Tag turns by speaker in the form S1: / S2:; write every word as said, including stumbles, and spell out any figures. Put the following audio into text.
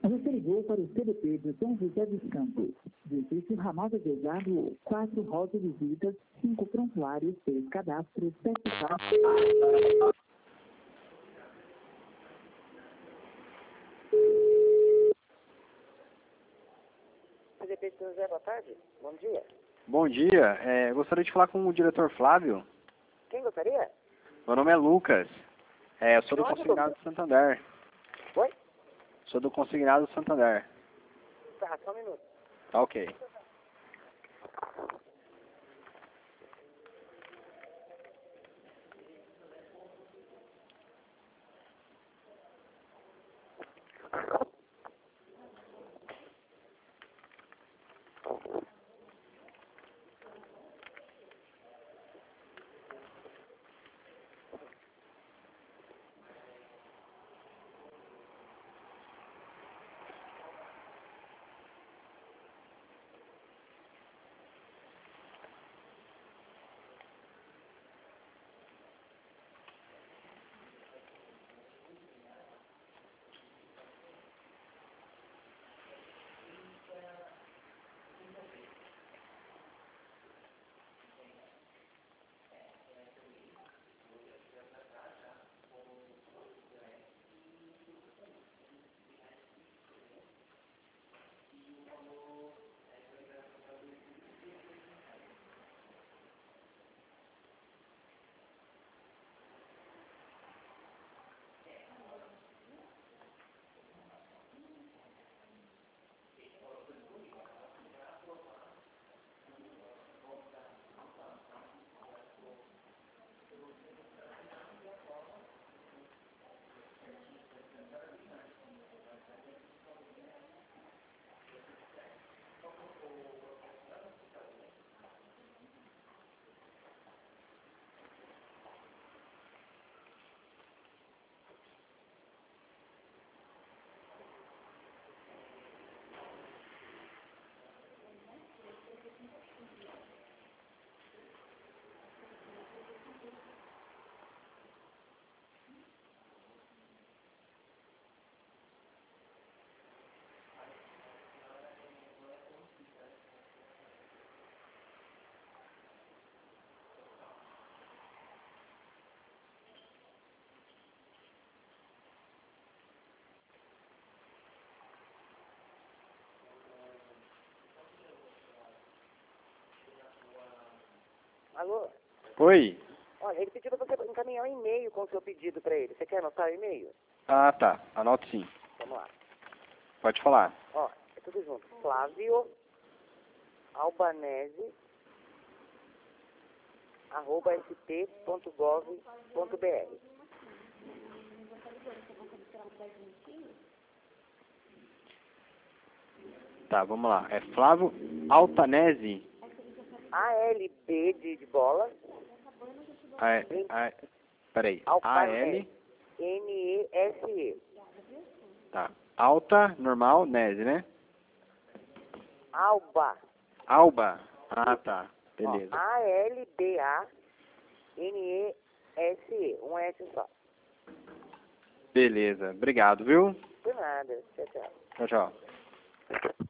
S1: Você ligou para o C D P de São José dos Campos. Edifício Ramalho Delgado, quatro hall de visitas, cinco prontuários, seis cadastros, sete passos.
S2: C D P de São José, boa tarde. Bom dia.
S3: Bom dia. É, gostaria de falar com o diretor Flávio.
S2: Quem gostaria?
S3: Meu nome é Lucas. É, eu sou do
S2: De onde,
S3: Consignado Santander.
S2: Oi?
S3: Sou do Consignado Santander.
S2: Tá, só um minuto.
S3: Tá ok.
S2: Alô?
S3: Oi.
S2: Olha, ele pediu pra você encaminhar um e-mail com o seu pedido pra ele. Você quer anotar o e-mail?
S3: Ah, tá. Anoto sim.
S2: Vamos lá.
S3: Pode falar.
S2: Ó, é tudo junto. Flávio Albanese arroba st.gov.br.
S3: Tá, vamos lá. É Flávio Altanese.
S2: A L B de, de bola.
S3: A, a, peraí. A L.
S2: N E S E.
S3: Tá. Alta, normal, Nese, né?
S2: Alba.
S3: Alba. Ah, tá. Beleza.
S2: A L B A N E S E. Um S só.
S3: Beleza. Obrigado, viu?
S2: Por nada. Tchau, tchau.
S3: Tchau, tchau.